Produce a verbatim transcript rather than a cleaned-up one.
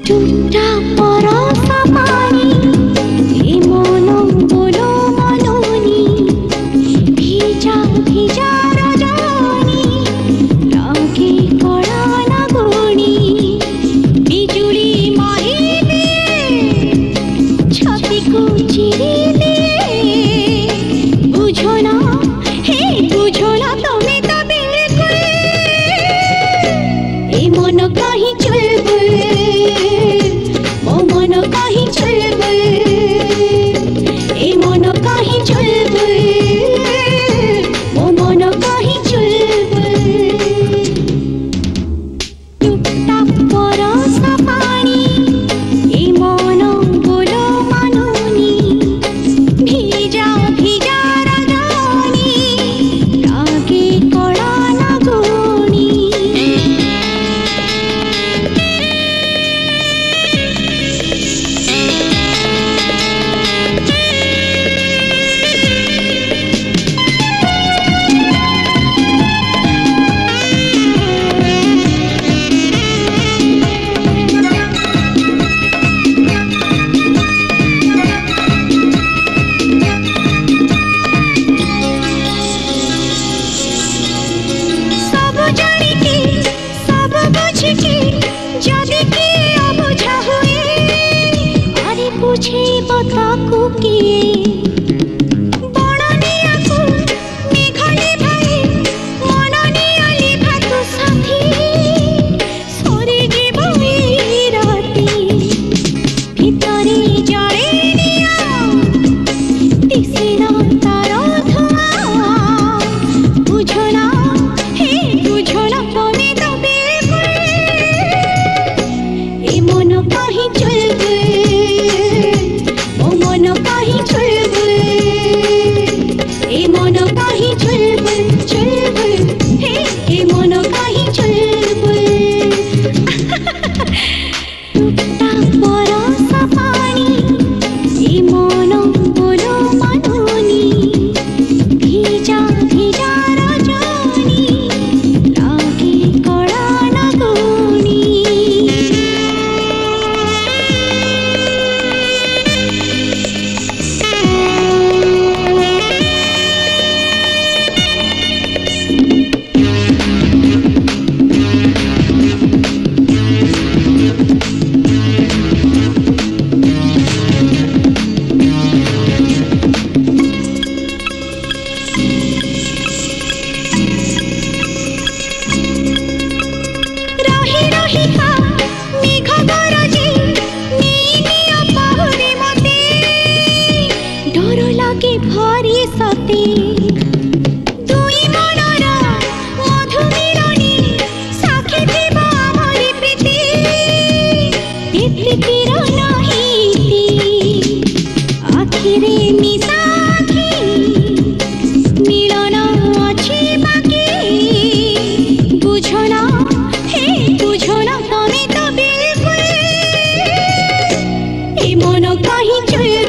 टूटा परसा पानी ए मनो बोलो मनोनी भिजा भिजा रजनी लागे कड़ा लगुनी बिजुली मारिले छाती को चिरी दिए बुझो ना हे बुझो ना तुम्हें तो बिल्कुल ए मन कहीं चुलबुल ओ मन कहीं चुलबुल ए मन कहीं चुलबुल ओ मन कहीं चुलबुल टूटा परसा पानी ए मन बोलो मनोनी भिजा भिजा रजनी लागे कड़ा लगुनी सब जानी के सब बुझ के जदि के अबुझा हुए अरे पूछे बताकू किए बड़निया को मेघले भाई मननिया लिभा तो साथी सरे जीव ए राती भितरे जड़े निया दिसेना तार धुआं बुझो ना हे बुझो ना तुम्हें तो बिल्कुल ए मन कहीं चुलबुल ओ मन कहीं चुलबुल ए मन कहीं चुलबुल चुलबुल हे ए मन कहीं चुलबुल टूटा परसा पानी ए मन बोलो मनोनी भिजा भिजा रजनी लागे कड़ा लगुनी रही रही का मेघ गरजे नीनिया पाहुरे मते डर लागे भारी सते दुई मनर मधु मिलनी साक्षी थिब आमरी प्रीति ए प्रीतिर नहिति आखिरे मिसाखी मिलन अछि बाकी बुझो ना हे बुझो ना तुम्हें तो बिल्कुल ए मन कहीं चुल